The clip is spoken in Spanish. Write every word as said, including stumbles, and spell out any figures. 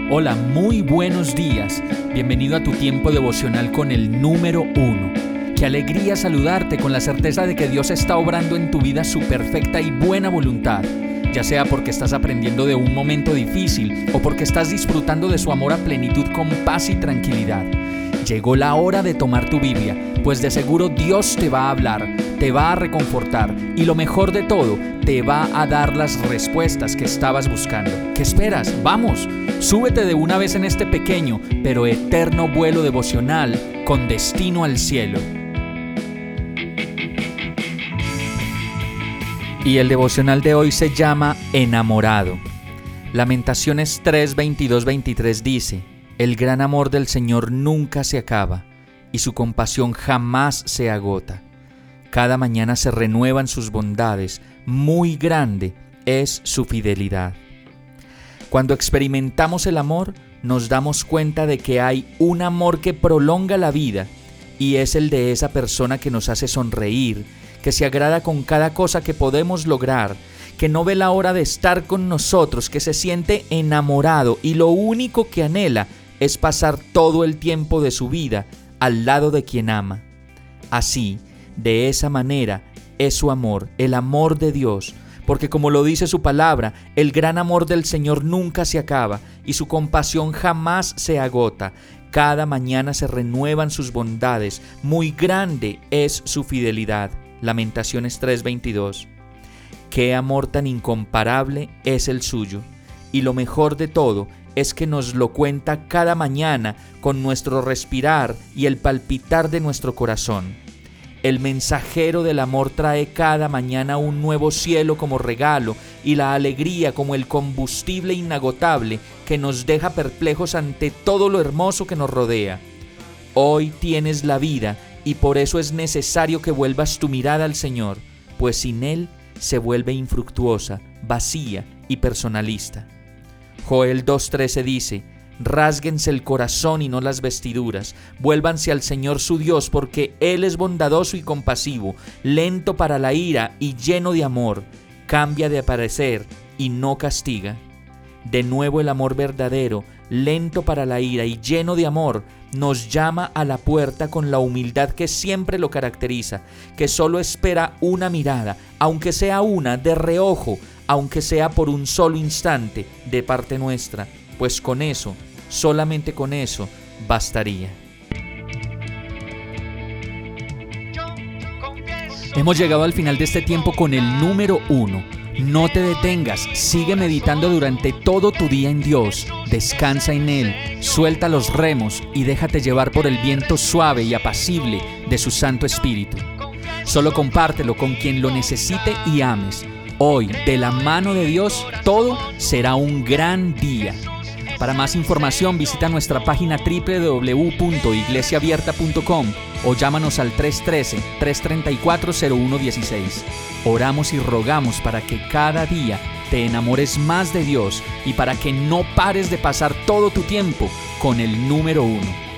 Hola, muy buenos días. Bienvenido a tu tiempo devocional con el número uno. Qué alegría saludarte con la certeza de que Dios está obrando en tu vida su perfecta y buena voluntad, ya sea porque estás aprendiendo de un momento difícil o porque estás disfrutando de su amor a plenitud con paz y tranquilidad. Llegó la hora de tomar tu Biblia, pues de seguro Dios te va a hablar, te va a reconfortar y lo mejor de todo, te va a dar las respuestas que estabas buscando. ¿Qué esperas? ¡Vamos! Súbete de una vez en este pequeño pero eterno vuelo devocional con destino al cielo. Y el devocional de hoy se llama Enamorado. Lamentaciones tres, veintidós, veintitrés dice: El gran amor del Señor nunca se acaba, y su compasión jamás se agota. Cada mañana se renuevan sus bondades, muy grande es su fidelidad. Cuando experimentamos el amor, nos damos cuenta de que hay un amor que prolonga la vida, y es el de esa persona que nos hace sonreír, que se agrada con cada cosa que podemos lograr, que no ve la hora de estar con nosotros, que se siente enamorado y lo único que anhela es pasar todo el tiempo de su vida al lado de quien ama. Así, de esa manera, es su amor, el amor de Dios, porque como lo dice su palabra, el gran amor del Señor nunca se acaba y su compasión jamás se agota. Cada mañana se renuevan sus bondades, muy grande es su fidelidad. Lamentaciones tres, veintidós. Qué amor tan incomparable es el suyo, y lo mejor de todo es que nos lo cuenta cada mañana con nuestro respirar y el palpitar de nuestro corazón. El mensajero del amor trae cada mañana un nuevo cielo como regalo y la alegría como el combustible inagotable que nos deja perplejos ante todo lo hermoso que nos rodea. Hoy tienes la vida y por eso es necesario que vuelvas tu mirada al Señor, pues sin Él se vuelve infructuosa, vacía y personalista. Joel dos trece dice: Rásguense el corazón y no las vestiduras, vuélvanse al Señor su Dios, porque Él es bondadoso y compasivo, lento para la ira y lleno de amor, cambia de parecer y no castiga. De nuevo el amor verdadero, lento para la ira y lleno de amor, nos llama a la puerta con la humildad que siempre lo caracteriza, que solo espera una mirada, aunque sea una de reojo, aunque sea por un solo instante de parte nuestra, pues con eso, solamente con eso, bastaría. Hemos llegado al final de este tiempo con el número uno. No te detengas, sigue meditando durante todo tu día en Dios, descansa en Él, suelta los remos y déjate llevar por el viento suave y apacible de su Santo Espíritu. Solo compártelo con quien lo necesite y ames. Hoy, de la mano de Dios, todo será un gran día. Para más información visita nuestra página doble u doble u doble u punto iglesia abierta punto com o llámanos al tres uno tres, tres tres cuatro, cero uno uno seis. Oramos y rogamos para que cada día te enamores más de Dios y para que no pares de pasar todo tu tiempo con el número uno.